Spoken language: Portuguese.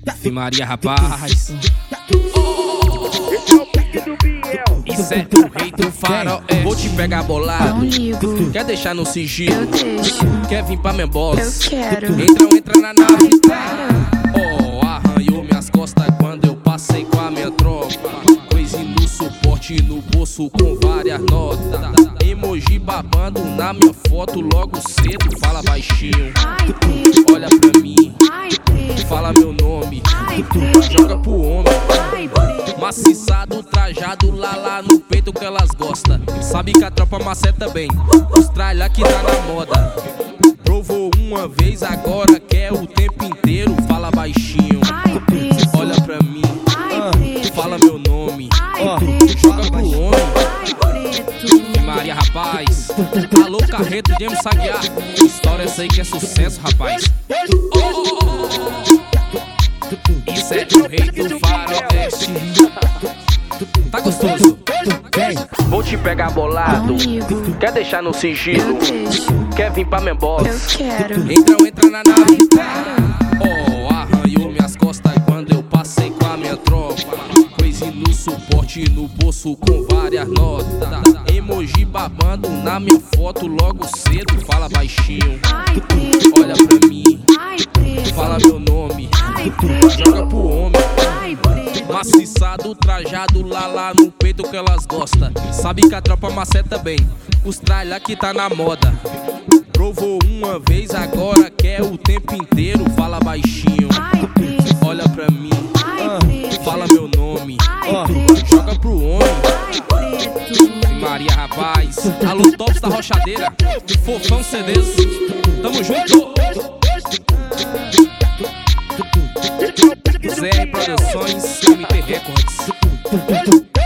Ave Maria, rapaz. Isso é o rei do farol. Vou te pegar bolado. Não ligo, Quer deixar no sigilo? eu deixo, Quer vir pra minha boss? eu quero. Entra na nave. Para, Oh, arranhou minhas costas quando eu passei com a minha tropa. Coisa no suporte no bolso com várias notas. Emoji babando na minha foto logo cedo. Fala baixinho, ai preto, olha pra mim, ai preto, fala meu nome, ai preto, joga pro homem. ai preto. Maciçado, trajado, lá no peito que elas gostam. Sabe que a tropa maceta bem, os tralha que tá na moda. Provou uma vez, agora quer o tempo inteiro. Fala baixinho, Ai preto, olha pra mim, ai preto, fala meu nome, ai preto, joga pro homem. ai preto. Maria, rapaz. Alô, Carreto, James Saguiar. História essa aí que é sucesso, rapaz. Isso é o rei do faroeste. Tá gostoso? Vou te pegar bolado. Não ligo, Quer deixar no eu sigilo? deixo, Quer vir pra minha boss? eu quero. Entra na nave. Para, Oh, arranhou minhas costas quando eu passei com a minha tropa. Coisa no suporte no bolso com várias notas. Emoji babando na minha foto logo cedo. Fala baixinho, ai preto, olha pra mim, ai preto, fala meu nome, ai preto, joga pro homem. ai preto. Maciçado, trajado, lá no peito que elas gostam. Sabe que a tropa maceta bem, os tralha que tá na moda. Provou uma vez, agora quer o tempo inteiro. Fala baixinho, Ai preto, olha pra mim, ai preto, fala meu nome, ai preto, joga pro homem. ai preto. Maria, rapaz. Alô, Tops da Rochadeira, Fofão CDs, tamo junto. Zé Produções, MT Records.